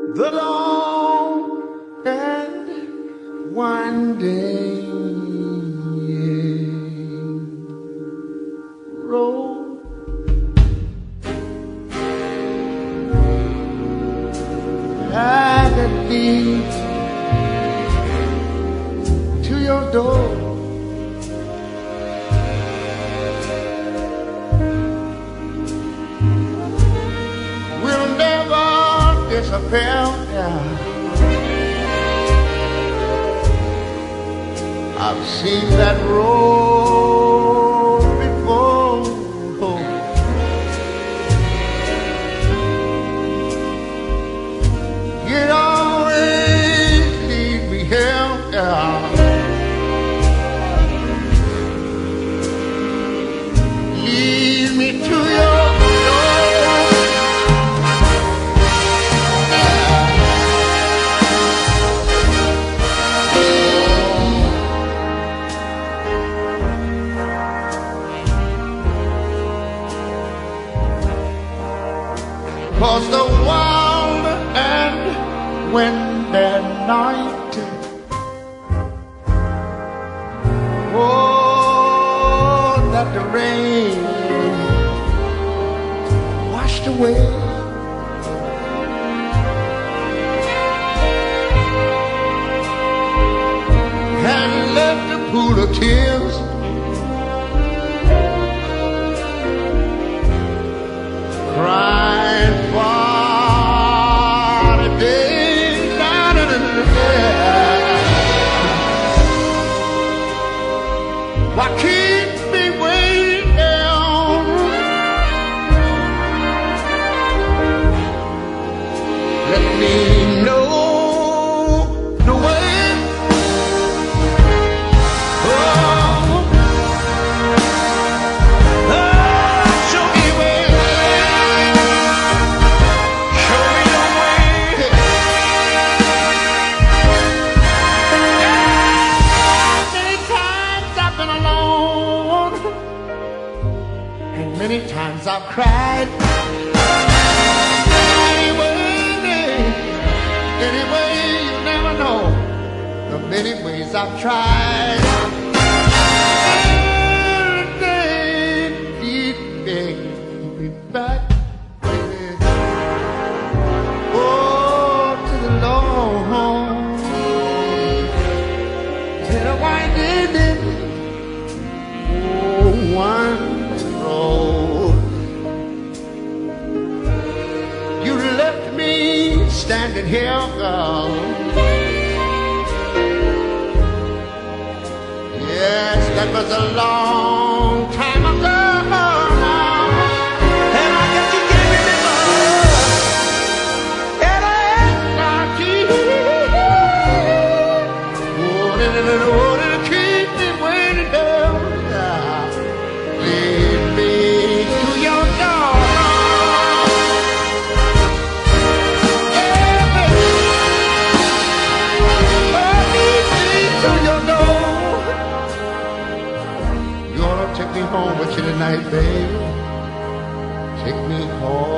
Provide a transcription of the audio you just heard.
the long and winding road. That leads to your door. Will never disappear. I've seen that road before. It always leads me here. Lead me to your door. 'Cause the wild and windy night, oh, that the rain washed away, and left a pool of tears crying for the day. Why keep me waiting down? Let me know the way. Show me way. Show me the way. Many times I've been alone, and many times I've cried. Anyway, you never know the many ways I've tried. Lead me back, baby. Oh, to the long, to the winding, oh, winding road. You left me standing here, girl. Yes, that was a long time ago now, and I guess you can't remember. And I keep me waiting down. Lead me to your door. Take me home with you tonight, baby. Take me home.